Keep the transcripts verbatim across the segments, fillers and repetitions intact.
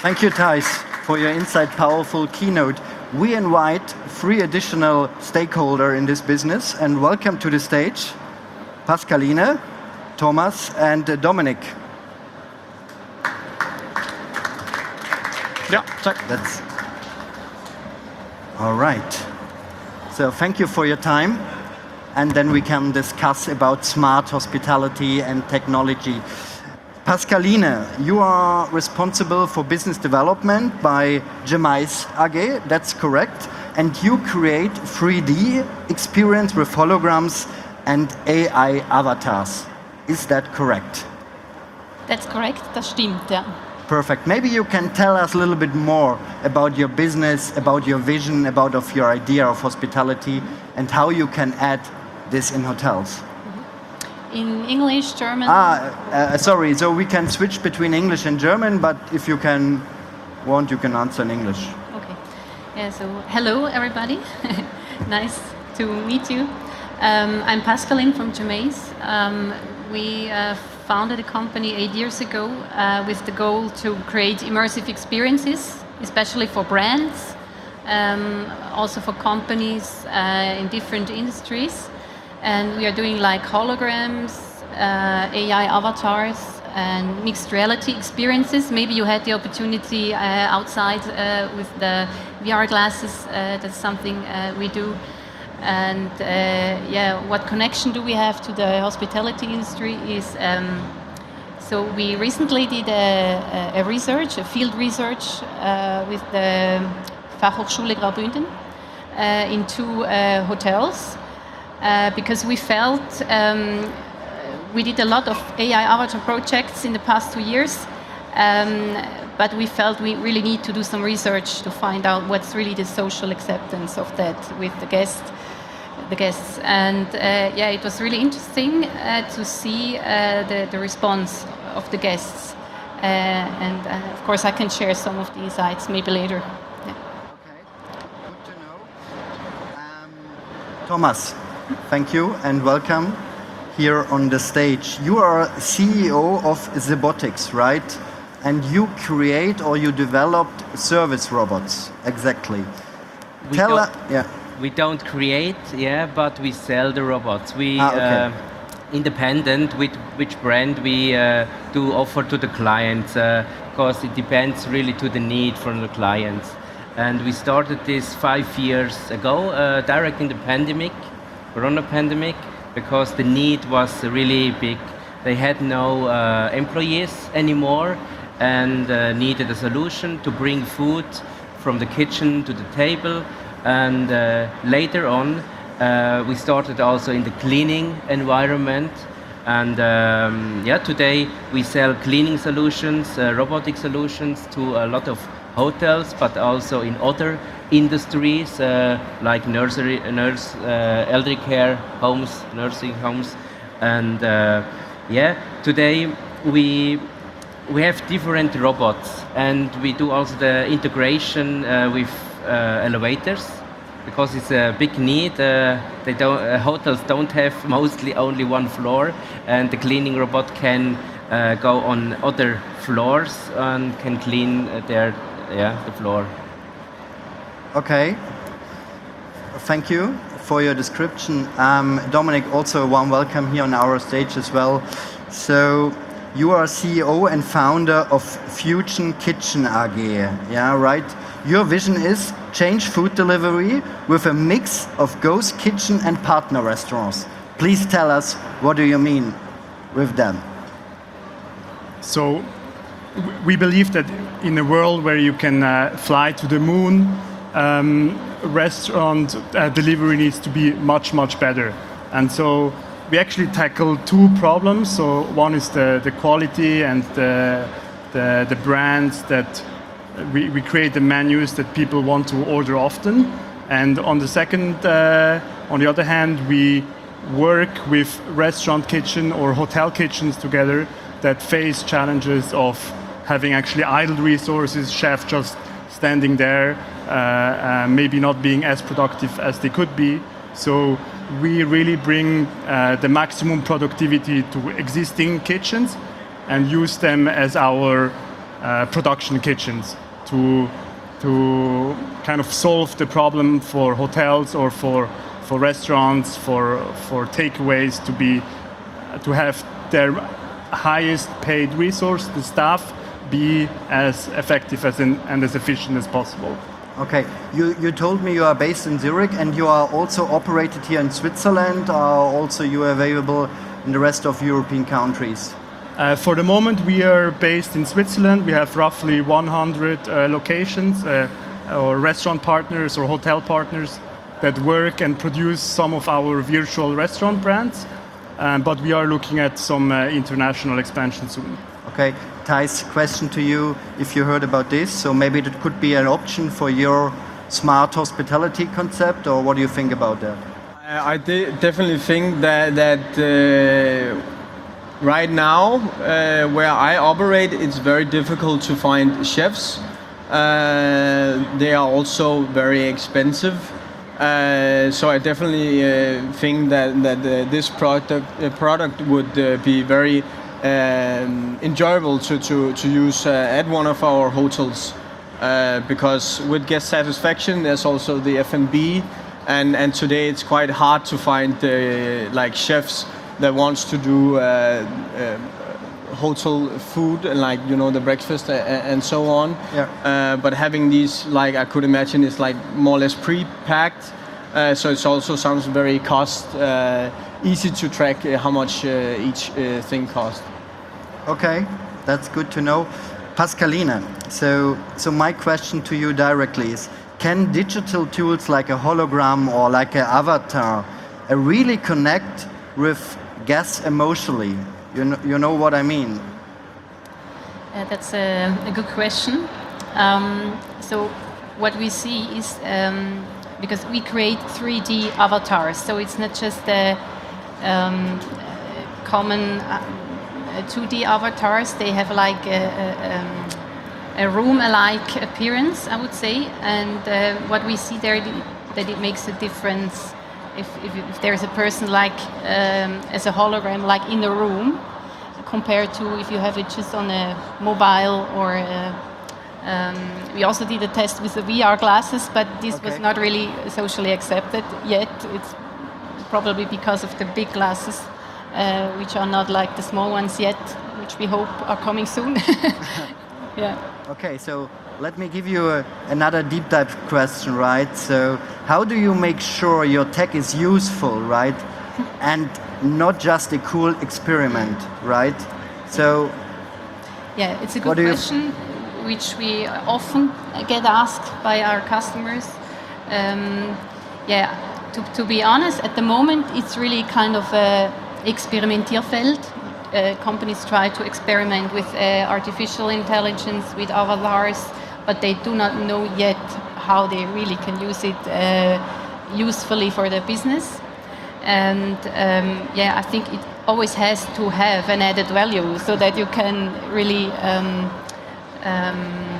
Thank you, Thijs, for your insight, powerful keynote. We invite three additional stakeholders in this business and welcome to the stage Pascaline, Thomas, and uh, Dominic. Yeah, check. That's all right. So thank you for your time. And then we can discuss about smart hospitality and technology. Pascaline, you are responsible for business development by Gemais A G, that's correct. And you create three D experience with holograms and A I avatars. Is that correct? That's correct, das stimmt, ja. Perfect. Maybe you can tell us a little bit more about your business, about your vision, about of your idea of hospitality, and how you can add this in hotels. In English, German. Ah, uh, sorry. So we can switch between English and German, but if you can want, you can answer in English. Okay. Yeah. So hello, everybody. Nice to meet you. Um, I'm Pascaline from Gemais. Um, we uh, founded a company eight years ago uh, with the goal to create immersive experiences, especially for brands, um, also for companies uh, in different industries. And we are doing like holograms, uh, A I avatars, and mixed reality experiences. Maybe you had the opportunity uh, outside uh, with the V R glasses. Uh, that's something uh, we do. And uh, yeah, what connection do we have to the hospitality industry is, um, so we recently did a, a research, a field research uh, with the Fachhochschule Graubünden uh, in two uh, hotels. Uh, because we felt um, we did a lot of A I avatar projects in the past two years, um, but we felt we really need to do some research to find out what's really the social acceptance of that with the guests. The guests, and uh, yeah, it was really interesting uh, to see uh, the, the response of the guests, uh, and uh, of course I can share some of the insights maybe later. Yeah. Okay, good to know. Um, Thomas. Thank you and welcome here on the stage. You are C E O of Zebotics, right? And you create or you developed service robots, exactly. We Tell us, don't, yeah. we don't create, yeah, but we sell the robots. We ah, okay. uh, independent with which brand we uh, do offer to the clients, uh, because it depends really to the need from the clients. And we started this five years ago, uh, direct in the pandemic. Corona pandemic, because the need was really big. They had no uh, employees anymore and uh, needed a solution to bring food from the kitchen to the table. And uh, later on, uh, we started also in the cleaning environment. And um, yeah, today we sell cleaning solutions, uh, robotic solutions to a lot of hotels, but also in other industries uh, like nursery, nurse, uh, elderly care homes, nursing homes, and uh, yeah. Today we we have different robots, and we do also the integration uh, with uh, elevators, because it's a big need. Uh, they don't uh, hotels don't have mostly only one floor, and the cleaning robot can uh, go on other floors and can clean their yeah the floor. Okay, thank you for your description. Um, Dominic, also a warm welcome here on our stage as well. So you are C E O and founder of Fusion Kitchen A G, yeah, right? Your vision is change food delivery with a mix of ghost kitchen and partner restaurants. Please tell us, what do you mean with them? So we believe that in a world where you can uh, fly to the moon, um, restaurant uh, delivery needs to be much, much better. And so we actually tackle two problems. So one is the, the quality and the, the, the brands that we, we create the menus that people want to order often. And on the second, uh, on the other hand, we work with restaurant kitchen or hotel kitchens together that face challenges of having actually idle resources, chefs just standing there, uh, uh, maybe not being as productive as they could be. So we really bring uh, the maximum productivity to existing kitchens and use them as our uh, production kitchens to to kind of solve the problem for hotels or for for restaurants, for for takeaways to be to have their highest paid resource, the staff, be as effective as in, and as efficient as possible. Okay, you, you told me you are based in Zurich and you are also operated here in Switzerland, or also you are available in the rest of European countries? Uh, for the moment, we are based in Switzerland. We have roughly one hundred uh, locations, uh, or restaurant partners or hotel partners that work and produce some of our virtual restaurant brands. Um, but we are looking at some uh, international expansion soon. Okay, Thijs, question to you, if you heard about this, so maybe that could be an option for your smart hospitality concept, or what do you think about that? I de- definitely think that that uh, right now, uh, where I operate, it's very difficult to find chefs. Uh, they are also very expensive. Uh, so I definitely uh, think that that uh, this product uh, product would uh, be very um, enjoyable to to to use uh, at one of our hotels, uh, because with guest satisfaction, there's also the F and B, and and today it's quite hard to find uh, like chefs that wants to do uh, uh, hotel food and, like, you know, the breakfast and so on. Yeah. Uh, but having these, like, I could imagine, it's like more or less pre-packed, uh, so it also sounds very cost uh, easy to track uh, how much uh, each uh, thing costs. Okay, that's good to know. Pascaline, so so my question to you directly is, can digital tools like a hologram or like an avatar uh, really connect with guests emotionally? You know, you know what I mean? Uh, that's a, a good question. Um, so what we see is, um, because we create three D avatars, so it's not just the um, common uh, two D avatars. They have like a, a, um, a room-alike appearance, I would say. And uh, what we see there, that it makes a difference if, if, if there's a person like um, as a hologram, like in the room, compared to if you have it just on a mobile or a, um, we also did a test with the V R glasses, but this Okay. was not really socially accepted yet. It's probably because of the big glasses, uh, which are not like the small ones yet, which we hope are coming soon. Yeah. Okay, so let me give you a, another deep dive question, right? So how do you make sure your tech is useful, right? And not just a cool experiment, right? So Yeah, it's a What good do you- question, which we often get asked by our customers. Um, yeah, to, to be honest, at the moment it's really kind of a Experimentierfeld. Uh, companies try to experiment with uh, artificial intelligence, with avatars, but they do not know yet how they really can use it uh, usefully for their business. And um, yeah, I think it always has to have an added value so that you can really um, um,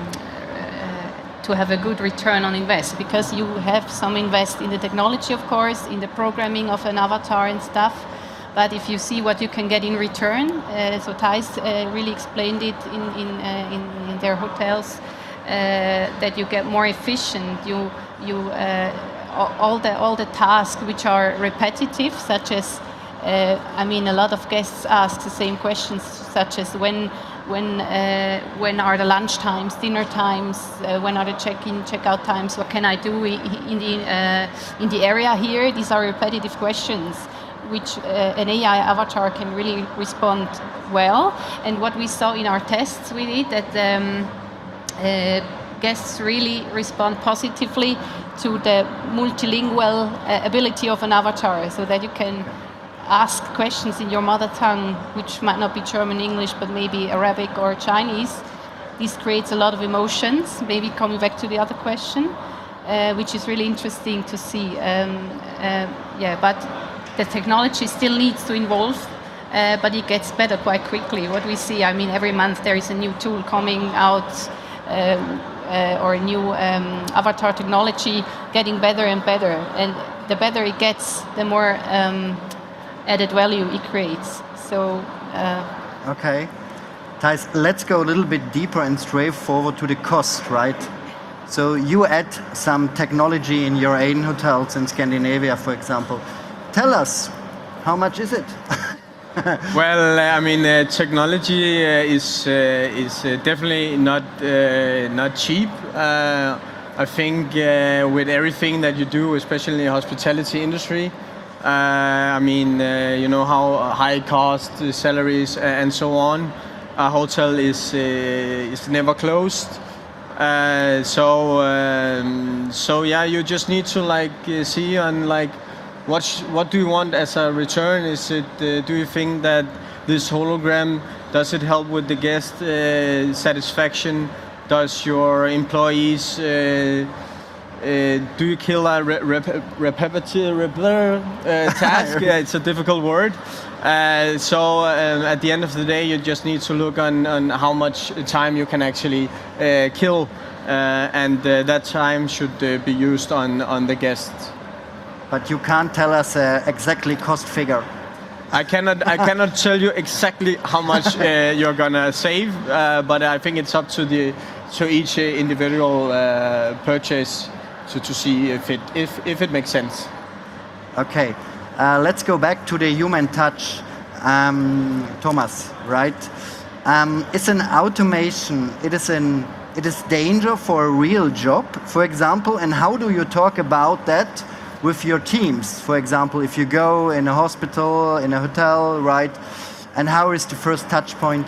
uh, to have a good return on invest, because you have some invest in the technology, of course, in the programming of an avatar and stuff. But if you see what you can get in return, uh, so Thijs uh, really explained it in in, uh, in in their hotels, uh, that you get more efficient. You you uh, all the all the tasks which are repetitive, such as uh, I mean, a lot of guests ask the same questions, such as when when uh, when are the lunch times, dinner times, uh, when are the check-in, check-out times, what can I do i- in the uh, in the area here? These are repetitive questions, which uh, an A I avatar can really respond well. And what we saw in our tests with it, that um, uh, guests really respond positively to the multilingual uh, ability of an avatar, so that you can ask questions in your mother tongue, which might not be German, English, but maybe Arabic or Chinese. This creates a lot of emotions. Maybe coming back to the other question, uh, which is really interesting to see. Um, uh, yeah, but the technology still needs to evolve, uh, but it gets better quite quickly. What we see, I mean, every month there is a new tool coming out, uh, uh, or a new um, avatar technology getting better and better. And the better it gets, the more um, added value it creates. So, uh, okay, Thijs, let's go a little bit deeper and straightforward to the cost, right? So you add some technology in your own hotels in Scandinavia, for example. Tell us, how much is it? Well, uh, I mean, uh, technology uh, is uh, is uh, definitely not uh, not cheap. Uh, I think uh, with everything that you do, especially in the hospitality industry, uh, I mean, uh, you know how high cost uh, salaries and so on. A hotel is uh, is never closed. Uh, so um, so yeah, you just need to like uh, see on like. What sh- what do you want as a return? Is it uh, do you think that this hologram does it help with the guest uh, satisfaction? Does your employees uh, uh, do you kill a re- rep- repetitive uh, task? Yeah, it's a difficult word. Uh, so um, at the end of the day, you just need to look on, on how much time you can actually uh, kill, uh, and uh, that time should uh, be used on on the guests. But you can't tell us uh, exactly cost figure. I cannot. I cannot tell you exactly how much uh, you're gonna save, uh, but I think it's up to the to each uh, individual uh, purchase to, to see if it if, if it makes sense. Okay, uh, let's go back to the human touch, um, Thomas. Right? Um, it's an automation. It is an it is danger for a real job, for example. And how do you talk about that with your teams? For example, if you go in a hospital, in a hotel, right? And how is the first touch point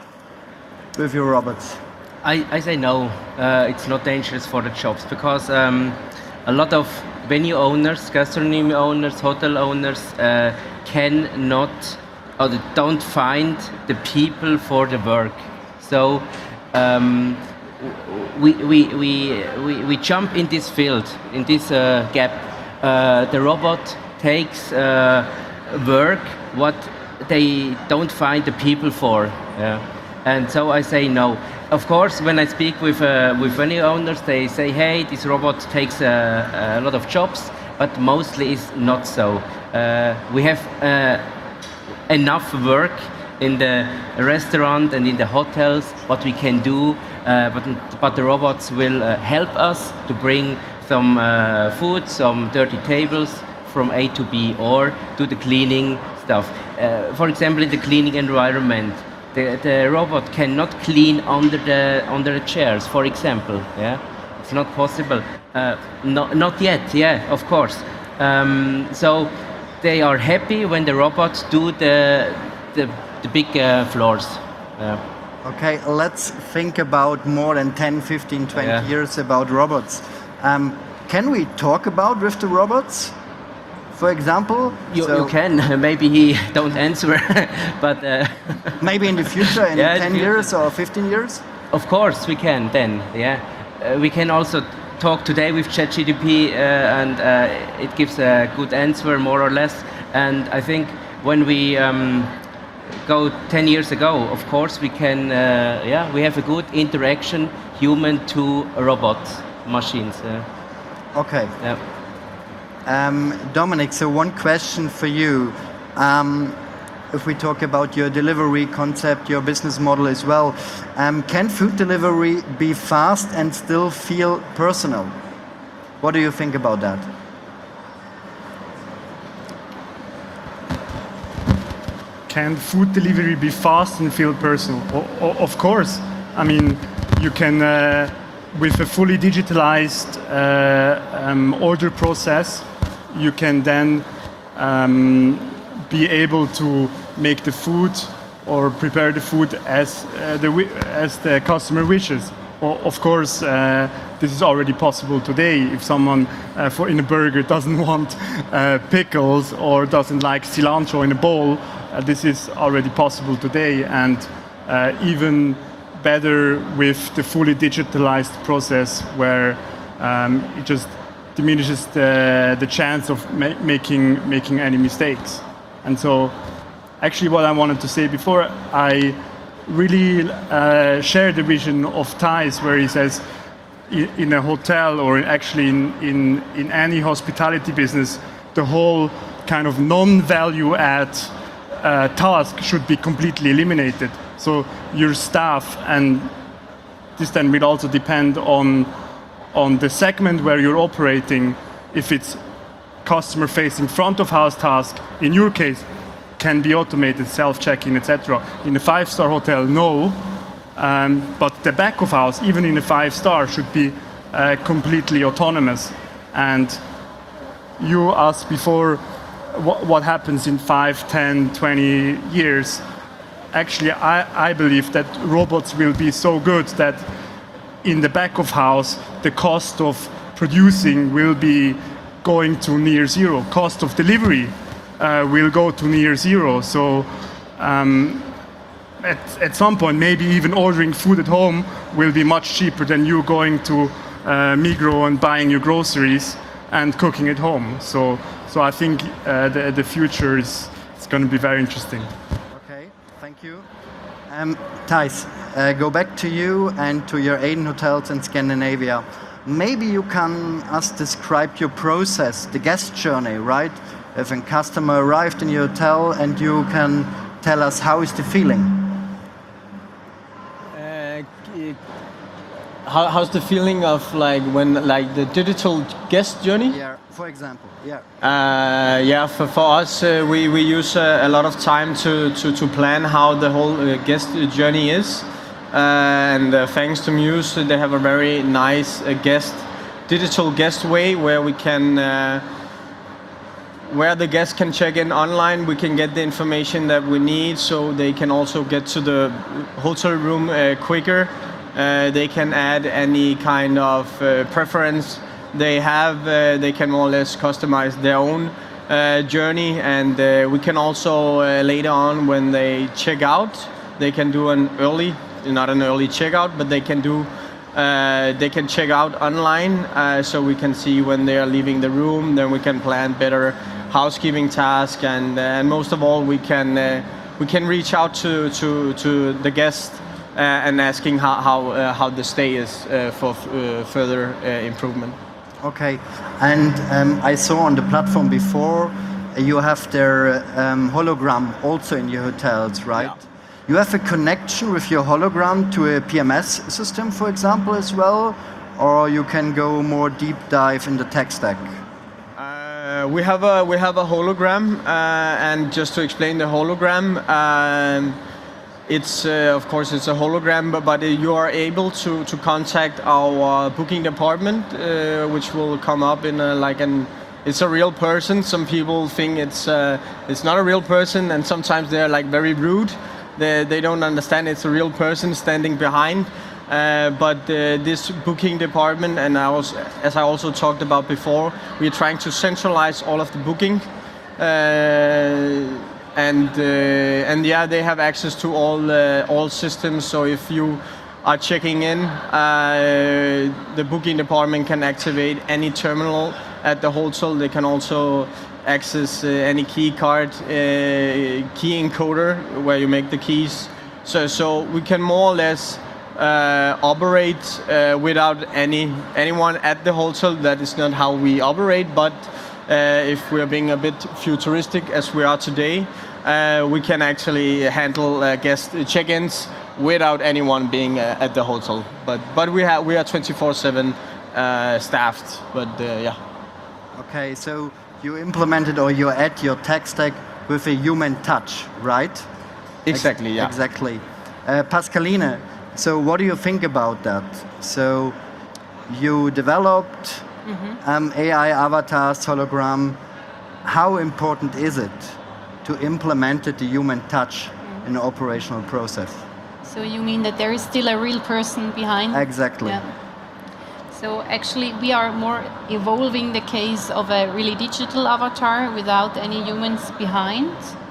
with your robots? I, I say no, uh, it's not dangerous for the jobs because um, a lot of venue owners, gastronomy owners, hotel owners uh, cannot or don't find the people for the work. So um, we, we, we, we, we jump in this field, in this uh, gap. Uh, the robot takes uh, work what they don't find the people for, yeah. And so I say no. Of course, when I speak with uh, with venue owners, they say, "Hey, this robot takes uh, a lot of jobs," but mostly it's not so. Uh, we have uh, enough work in the restaurant and in the hotels what we can do, uh, but but the robots will uh, help us to bring some uh, food, some dirty tables from A to B, or do the cleaning stuff. Uh, for example, in the cleaning environment, the, the robot cannot clean under the under the chairs, for example. Yeah, it's not possible. Uh, not not yet. Yeah, of course. Um, so they are happy when the robots do the the, the big uh, floors. Yeah. Okay, let's think about more than ten, fifteen, twenty Yeah. years about robots. Um, can we talk about with the robots, for example? You, So you can. Maybe he don't answer, but uh, maybe in the future, in Yeah, in ten the future. years or fifteen years? of course we can. Then, yeah, uh, we can also talk today with ChatGPT, uh, and uh, it gives a good answer, more or less. And I think when we um, go ten years ago, of course we can. Uh, yeah, we have a good interaction, human to robot machines. Uh, Okay. yeah. Um, Dominic, so one question for you. Um, if we talk about your delivery concept, your business model as well, um, can food delivery be fast and still feel personal? What do you think about that? Can food delivery be fast and feel personal? O- o- of course. I mean, you can, uh, with a fully digitalized uh, um, order process, you can then um, be able to make the food or prepare the food as uh, the wi- as the customer wishes. O- Of course, uh, this is already possible today. If someone uh, for in a burger doesn't want uh, pickles or doesn't like cilantro in a bowl, uh, this is already possible today, and uh, even better with the fully digitalized process, where um, it just diminishes the the chance of ma- making making any mistakes. And so, actually, what I wanted to say before, I really uh, share the vision of Thijs, where he says i- in a hotel or in actually in, in, in any hospitality business, the whole kind of non-value add uh, task should be completely eliminated. So your staff, and this then will also depend on on the segment where you're operating. If it's customer-facing front of house task, in your case, can be automated, self-checking, et cetera. In a five-star hotel, no. Um, but the back of house, even in a five-star, should be uh, completely autonomous. And you asked before what, what happens in five, ten, twenty years. Actually, I, I believe that robots will be so good that in the back of house, the cost of producing will be going to near zero. Cost of delivery uh, will go to near zero. So um, at, at some point, maybe even ordering food at home will be much cheaper than you going to uh, Migros and buying your groceries and cooking at home. So, so I think uh, the, the future is it's going to be very interesting. Okay, thank you. Um, Thijs, uh, go back to you and to your Aiden hotels in Scandinavia. Maybe you can us describe your process, the guest journey, right? If a customer arrived in your hotel and you can tell us how is the feeling? Uh, how, how's the feeling of like when like the digital guest journey? Yeah, for example, yeah. Uh, yeah, for, for us, uh, we, we use uh, a lot of time to, to, to plan how the whole uh, guest journey is. Uh, and uh, thanks to Muse, they have a very nice uh, guest, digital guest way where we can, uh, where the guests can check in online. We can get the information that we need, so they can also get to the hotel room uh, quicker. Uh, they can add any kind of uh, preference they have. Uh, they can more or less customize their own uh, journey, and uh, we can also uh, later on when they check out, they can do an early. Not an early checkout, but they can do, uh, they can check out online, uh, so we can see when they are leaving the room. Then we can plan better housekeeping tasks, and uh, and most of all, we can uh, we can reach out to to, to the guest uh, and asking how how, uh, how the stay is uh, for uh, further uh, improvement. Okay, and um, I saw on the platform before you have their um, hologram also in your hotels, right? Yeah. You have a connection with your hologram to a P M S system, for example, as well, or you can go more deep dive in the tech stack? Uh, we have a we have a hologram, uh, and just to explain the hologram, um, it's uh, of course it's a hologram, but, but you are able to to contact our booking department, uh, which will come up in a, like an. It's a real person. Some people think it's uh, it's not a real person, and sometimes they're like very rude. They, they don't understand it's a real person standing behind. Uh, but uh, this booking department, and I was, as I also talked about before, we're trying to centralize all of the booking. Uh, and uh, and yeah, they have access to all uh, all systems. So if you are checking in, uh, the booking department can activate any terminal at the hotel. They can also access uh, any key card, uh, key encoder where you make the keys. So so we can more or less uh, operate uh, without any anyone at the hotel. That is not how we operate. But uh, if we are being a bit futuristic as we are today, uh, we can actually handle uh, guest check-ins without anyone being uh, at the hotel. But but we have we are twenty-four seven uh, staffed. But uh, yeah. Okay, so you implemented or you add your tech stack with a human touch, right? Exactly, Ex- yeah. Exactly. Uh, Pascaline, so what do you think about that? So you developed mm-hmm. um, A I avatars, hologram. How important is it to implement the human touch mm-hmm. in the operational process? So you mean that there is still a real person behind? Exactly. Yeah. So actually we are more evolving the case of a really digital avatar without any humans behind.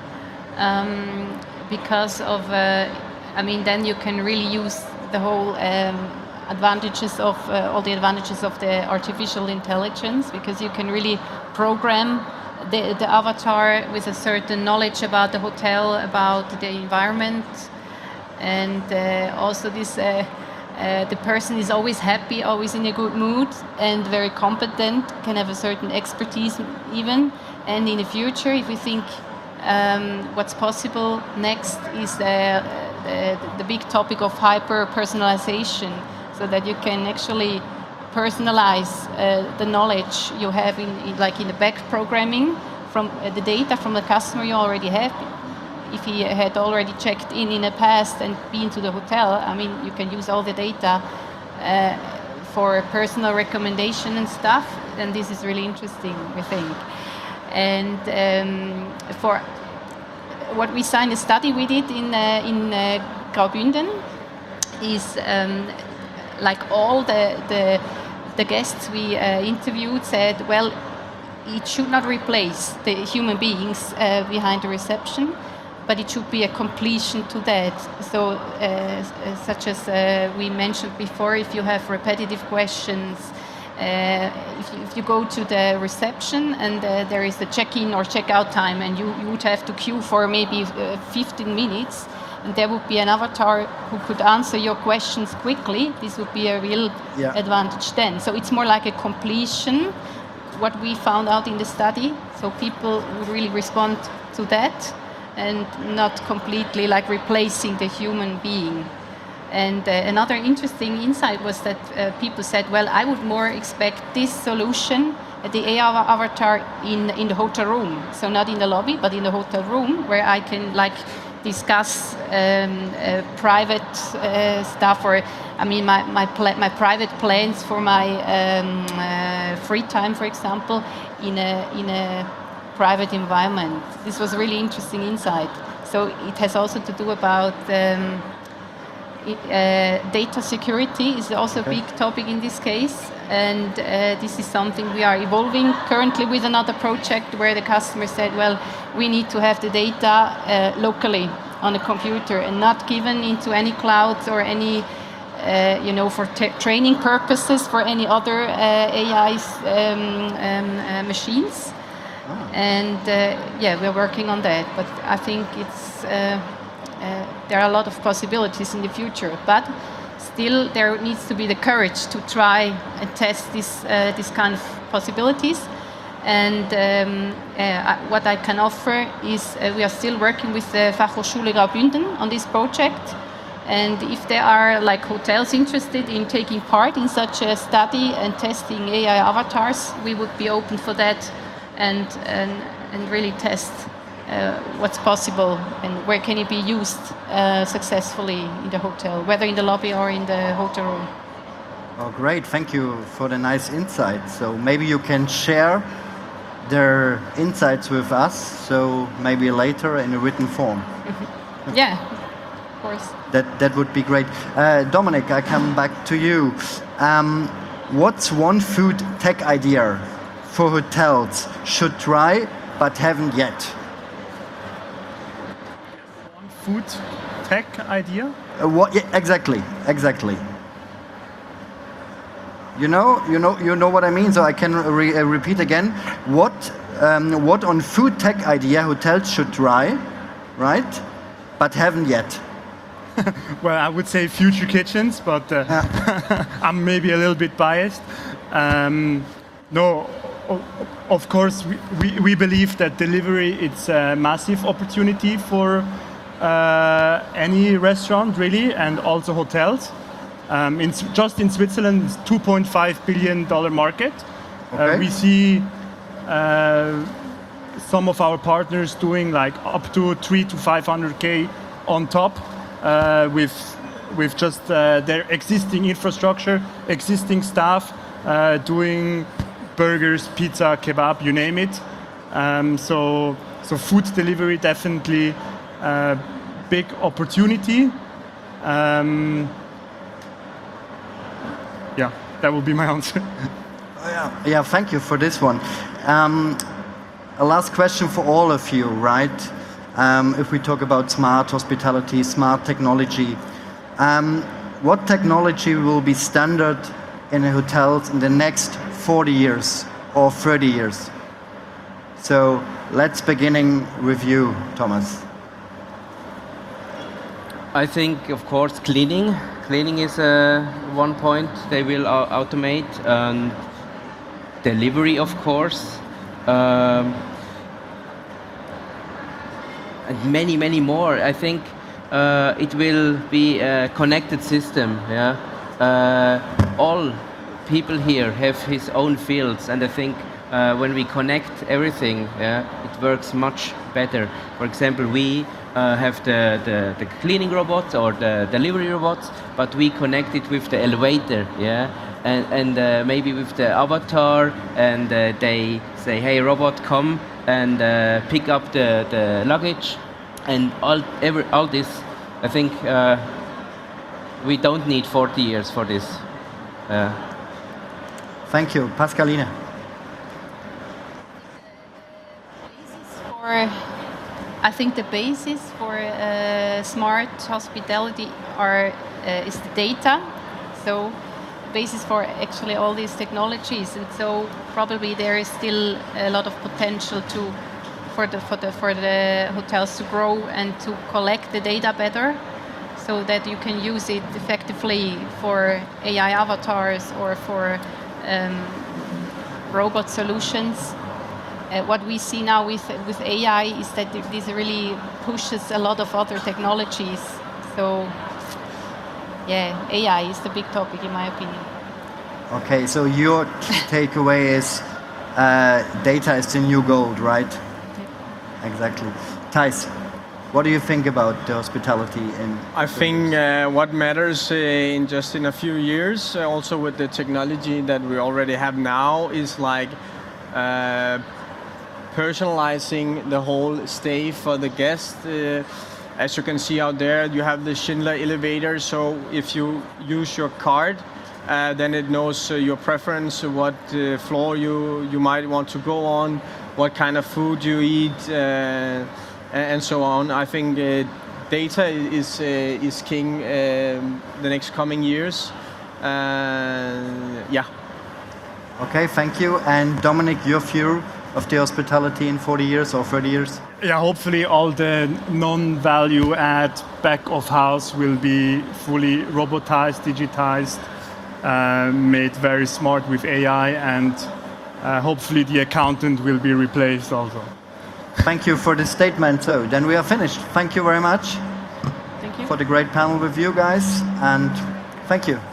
Um, because of, uh, I mean, then you can really use the whole um, advantages of, uh, all the advantages of the artificial intelligence, because you can really program the, the avatar with a certain knowledge about the hotel, about the environment, and uh, also this uh, Uh, the person is always happy, always in a good mood, and very competent, can have a certain expertise even. And in the future, if we think um, what's possible next is the, the, the big topic of hyper personalization, so that you can actually personalize uh, the knowledge you have in, in like in the back programming from uh, the data from the customer you already have. If he had already checked in in the past and been to the hotel, I mean, you can use all the data uh, for personal recommendation and stuff, and this is really interesting, we think. And um, for what we signed a study we did in uh, in uh, Graubünden is um, like all the the, the guests we uh, interviewed said, well, it should not replace the human beings uh, behind the reception, but it should be a completion to that. So, uh, such as uh, we mentioned before, if you have repetitive questions, uh, if, you, if you go to the reception and uh, there is a check-in or check-out time, and you, you would have to queue for maybe uh, fifteen minutes, and there would be an avatar who could answer your questions quickly, this would be a real Yeah. advantage then. So it's more like a completion, what we found out in the study. So people would really respond to that, and not completely like replacing the human being. And uh, another interesting insight was that uh, people said, well, I would more expect this solution, uh, the A R avatar, in, in the hotel room. So not in the lobby, but in the hotel room, where I can like discuss um, uh, private uh, stuff, or I mean my my, pla- my private plans for my um, uh, free time, for example, in a in a private environment. This was a really interesting insight. So it has also to do about um, it, uh, data security is also a big topic in this case, and uh, this is something we are evolving currently with another project where the customer said, well, we need to have the data uh, locally on a computer and not given into any clouds or any Uh, you know, for t- training purposes for any other uh, A I's um, um, uh, machines. And uh, yeah, we're working on that. But I think it's uh, uh, there are a lot of possibilities in the future. But still, there needs to be the courage to try and test this uh, this kind of possibilities. And um, uh, what I can offer is uh, we are still working with the Fachhochschule Graubünden on this project. And if there are like hotels interested in taking part in such a study and testing A I avatars, we would be open for that, and and, and really test uh, what's possible and where can it be used uh, successfully in the hotel, whether in the lobby or in the hotel room. Oh, great. Thank you for the nice insight. So maybe you can share their insights with us, so maybe later in a written form. Yeah, of course. That that would be great. Uh, Dominic, I come back to you. Um, what's one food tech idea for hotels should try but haven't yet? One food tech idea? Uh, what? Yeah, exactly. Exactly. You know, you know, you know what I mean. So I can re- uh, repeat again. What? Um, what on food tech idea hotels should try, right? But haven't yet. Well, I would say future kitchens, but uh, I'm maybe a little bit biased. Um, no, o- of course, we, we, we believe that delivery it's a massive opportunity for uh, any restaurant, really, and also hotels. Um, in, S- just in Switzerland, it's two point five billion dollars market. Okay. Uh, we see uh, some of our partners doing like up to three to five hundred k on top. Uh, with with just uh, their existing infrastructure, existing staff, uh, doing burgers, pizza, kebab, you name it. Um, so so food delivery definitely a big opportunity. Um, yeah, that would be my answer. Yeah, yeah, thank you for this one. Um, a last question for all of you, right? Um, if we talk about smart hospitality, smart technology, um, what technology will be standard in hotels in the next forty years or thirty years? So let's beginning with you, Thomas. I think, of course, cleaning. Cleaning is uh, one point they will au- automate, and delivery, of course. Um, and many, many more. I think uh, it will be a connected system. Yeah, uh, all people here have his own fields, and I think uh, when we connect everything, yeah, it works much better. For example, we uh, have the, the, the cleaning robots or the delivery robots, but we connect it with the elevator, yeah, and, and uh, maybe with the avatar, and uh, they say, hey robot, come and uh, pick up the, the luggage, and all, every, all this, I think uh, we don't need forty years for this. Uh, Thank you. Pascaline. For, I think the basis for uh, smart hospitality are uh, is the data. So basis for actually all these technologies, and so probably there is still a lot of potential to for the for the for the hotels to grow and to collect the data better, so that you can use it effectively for A I avatars or for um, robot solutions. Uh, what we see now with with A I is that this really pushes a lot of other technologies. So yeah, A I is the big topic in my opinion. Okay, so your takeaway is uh, data is the new gold, right? Exactly. Thijs, what do you think about the hospitality in? I think uh, what matters uh, in just in a few years, uh, also with the technology that we already have now, is like uh, personalizing the whole stay for the guest. Uh, as you can see out there, you have the Schindler elevator. So if you use your card, uh, then it knows uh, your preference, what uh, floor you you might want to go on, what kind of food you eat, uh, and so on. I think uh, data is uh, is king um, the next coming years. Uh, yeah. Okay, thank you. And Dominic, your view of the hospitality in forty years or thirty years? Yeah, hopefully all the non-value add back of house will be fully robotized, digitized, uh, made very smart with A I, and uh, hopefully the accountant will be replaced also. Thank you for the statement. So then we are finished. Thank you very much Thank you. for the great panel with you guys, and thank you.